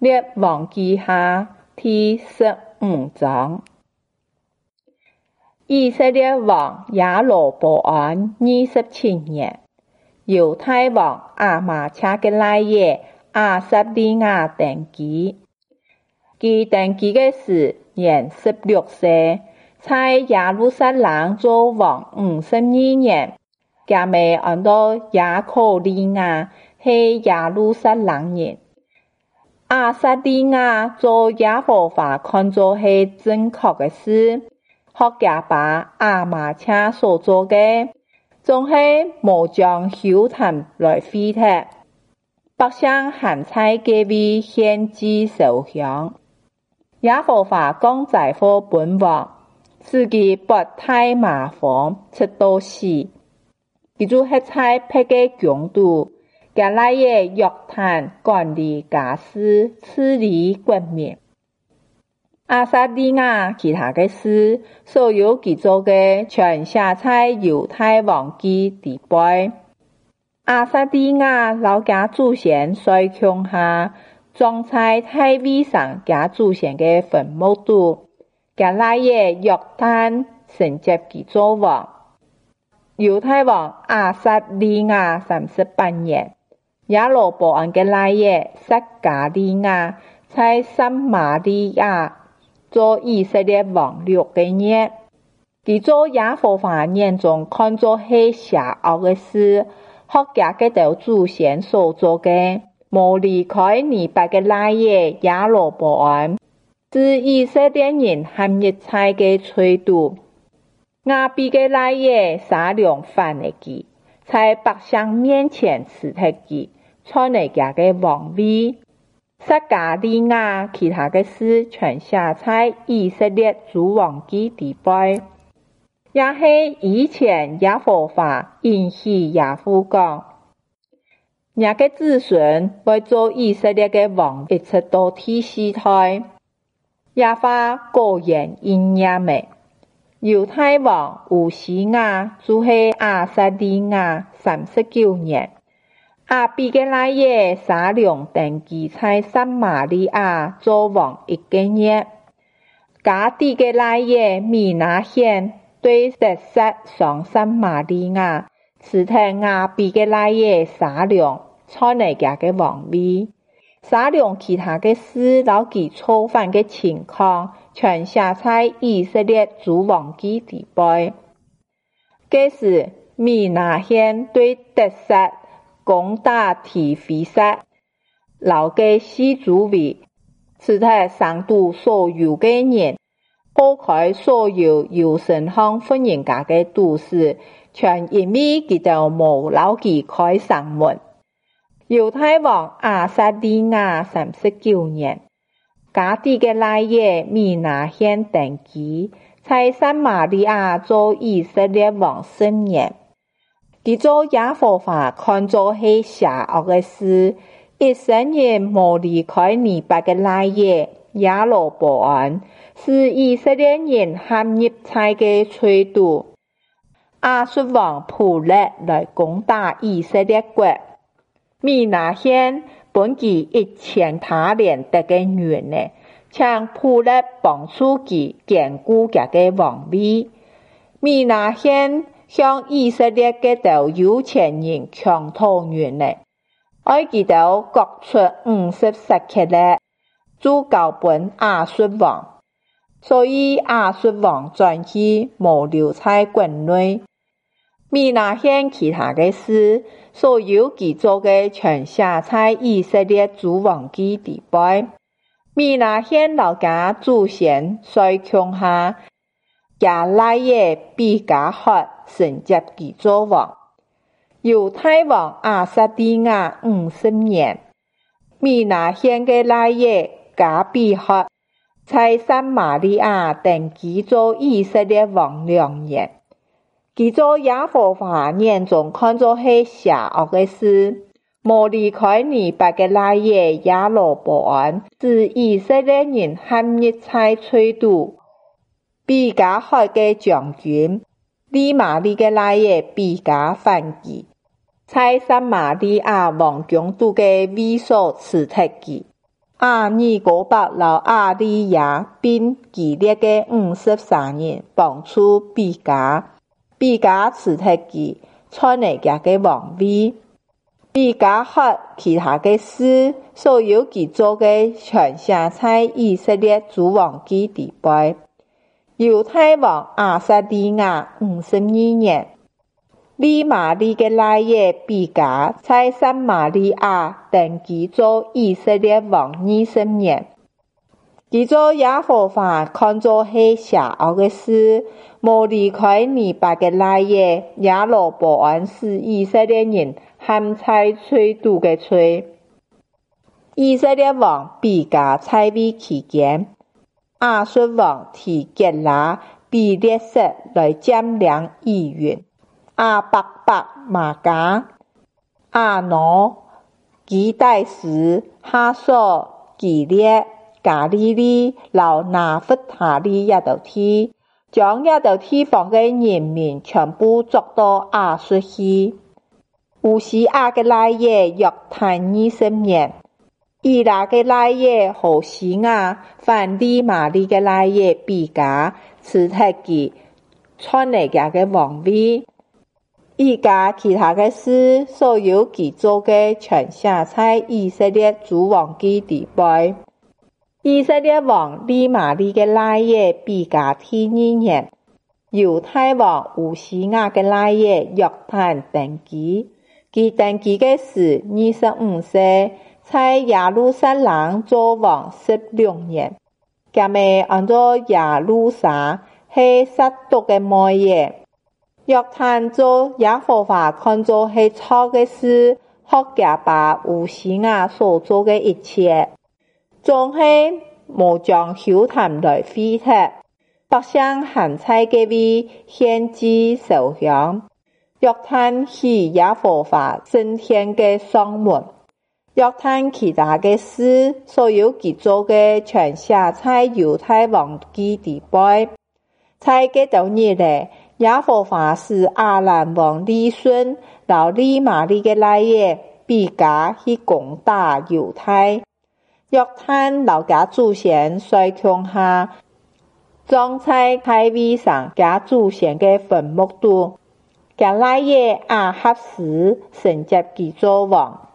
列王記下第15章。以色列王亞羅波安27年，猶太王亞瑪謝的奶爺亞撒利雅登基。其登基的時年16歲，在耶路撒冷做王52年。家妹按到亞科利亞是耶路撒冷人。亞撒利雅做耶和華看作是正確的事，學家把亞瑪謝所做的，總是沒將丘壇來廢棄，百姓還在街尾獻祭燒香。耶和華降災禍本王，使其不太麻煩，直到死。他就是在別個疆土，加奶爺約坦管理家事，治理國民。亞撒利雅其他的事，所有他做的全寫在猶太王記底背。亞撒利雅老家祖先在穹下，葬在大衛上家祖先的墳墓度，加奶爺約坦承接他做王。猶太王亞撒利雅38年，亞羅波安的奶爺撒迦利雅在撒瑪利亞做以色列王6個月。他做耶和華眼中看作是邪惡的事，學家嘅道祖先所做的，沒離開尼伯的奶爺亞羅波安，是以色列人含一切嘅吹度。亞比的奶爺撒龍反了他，在百姓面前辭退他，篡了他的王位。撒迦利雅其他的事全寫在以色列諸王記底背，也是以前耶和華應許亞父講，亞個子孫會做以色列的王，一直到第4代。耶華果然應驗了。猶太王烏西雅就是亞撒利雅39年，亞比的奶爺撒龍登基在撒瑪利亞做王1個月。迦底的奶爺米拿現對特撒上撒瑪利亞，辭退亞比的奶爺撒龍，篡了他的王位。撒龍其他的事，老其造反的情況，全寫在以色列諸王記底背。這時米拿現對特撒攻打提非撒，留個四周圍，辭退上都所有的人，破開所有有神向歡迎家的都市，全因為他都沒留其開上門。猶太王亞撒利雅39年，迦底的奶爺米拿現登基，在撒瑪利亞做以色列王10年。他做耶和華看作是邪惡的事，一生也沒離開尼伯的奶爺亞羅波安，使以色列人含一切的吹度。亞述王普勒來攻打以色列國。米拿現本其1000他連得的人呢，請普勒幫助其堅固他的王位。米拿現向以色列嘅道有錢人強討人呢，愛佢道各出50舍客勒，就交本亞述王，所以亞述王轉去沒留在國內。米拿現其他的事，所有佢做的全寫在以色列諸王記底背。米拿現老家祖先在穹下，加奶爺比加喝承接佢做王。猶太王亞撒利雅50年，米拿現的奶爺加比喝在撒瑪利亞登基做以色列王2年。佢做耶和華眼中看作是邪惡的事，沒離開尼伯的奶爺亞羅波安，使以色列人含一切吹度。比加喝的將軍利瑪利的奶爺比加反擊，在撒瑪利亞王疆土的位所辭退佢。 阿尼古伯老阿里亚并其列嘅53人帮助比加，比加辞退佢，创立佢嘅王位。比加和其他嘅事，所有佢做嘅全寫在以色列诸王記底背。猶太王亞撒利亞52年，利瑪利嘅奶爺比加在撒瑪利亞登基做以色列王20年。佢做耶和華看作係邪惡嘅事，冇離開尼伯嘅奶爺耶羅波安使以色列人陷在罪妒嘅罪。以色列王比加在位期間，亞述王提吉拉比列色來佔領以雲，亞伯伯瑪加、亞挪、基大斯、哈索、基列、加利利、老拿弗他利一道地，將一道地方嘅人民全部捉到亞述去。烏西亞嘅奶爺約坦20年，以拉嘅奶爺何西亞反利瑪利嘅奶爺比加，辭退佢，創立佢嘅王位。依家其他嘅事，所有佢做嘅全寫在以色列諸王記底背。以色列王利瑪利嘅奶爺比加第2年，猶太王烏西亞嘅奶爺約坦登基。佢登基嘅時25歲，在耶路撒冷做王16年。佢咪按照耶路撒係撒督嘅妹爺。約坦做耶和華看作係錯嘅事，學佢把烏西亞所做嘅一切，總係冇將丘壇來廢棄，百姓還在嗰位獻祭燒香。約坦是耶和華升天嘅上門，約坦其他嘅事，所有佢做嘅全寫在猶太王記底背。在嗰度日咧，耶和華使亞蘭王利順老利瑪利嘅奶爺比加去攻打猶太。約坦老家祖先在強下，葬在太位上家祖先嘅墳墓度。佢奶爺亞哈斯承接佢做王。